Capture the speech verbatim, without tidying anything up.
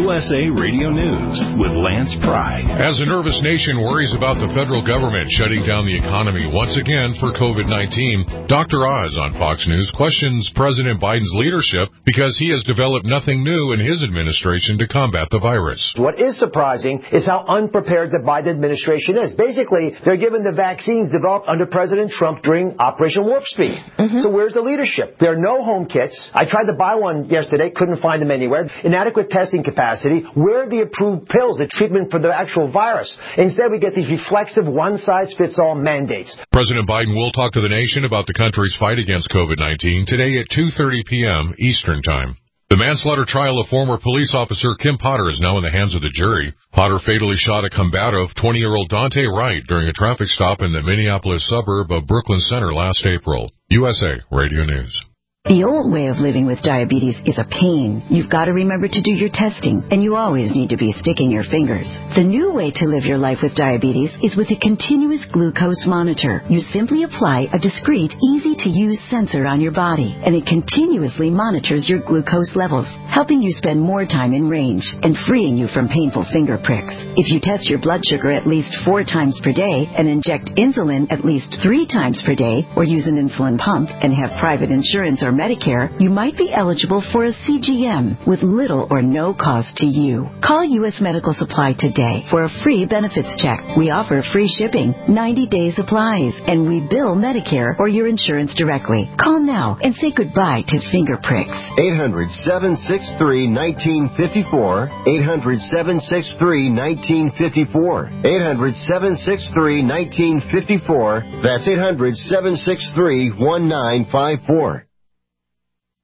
U S A Radio News with Lance Pride. As a nervous nation worries about the federal government shutting down the economy once again for COVID nineteen, Doctor Oz on Fox News questions President Biden's leadership because he has developed nothing new in his administration to combat the virus. What is surprising is how unprepared the Biden administration is. Basically, they're given the vaccines developed under President Trump during Operation Warp Speed. Mm-hmm. So where's the leadership? There are no home kits. I tried to buy one yesterday, couldn't find them anywhere. Inadequate testing capacity. Where are the approved pills, the treatment for the actual virus? Instead, we get these reflexive one-size-fits-all mandates. President Biden will talk to the nation about the country's fight against COVID nineteen today at two thirty p.m. Eastern Time. The manslaughter trial of former police officer Kim Potter is now in the hands of the jury. Potter fatally shot a combative twenty-year-old Dante Wright during a traffic stop in the Minneapolis suburb of Brooklyn Center last April. U S A Radio News. The old way of living with diabetes is a pain. You've got to remember to do your testing, and you always need to be sticking your fingers. The new way to live your life with diabetes is with a continuous glucose monitor. You simply apply a discreet, easy-to-use sensor on your body, and it continuously monitors your glucose levels, helping you spend more time in range and freeing you from painful finger pricks. If you test your blood sugar at least four times per day and inject insulin at least three times per day, or use an insulin pump and have private insurance or Medicare, you might be eligible for a C G M with little or no cost to you. Call U S Medical Supply today for a free benefits check. We offer free shipping, ninety day supplies, and we bill Medicare or your insurance directly. Call now and say goodbye to finger pricks. eight hundred, seven six three, one nine five four. eight hundred, seven six three, one nine five four. eight hundred, seven six three, one nine five four. That's eight hundred, seven six three, one nine five four.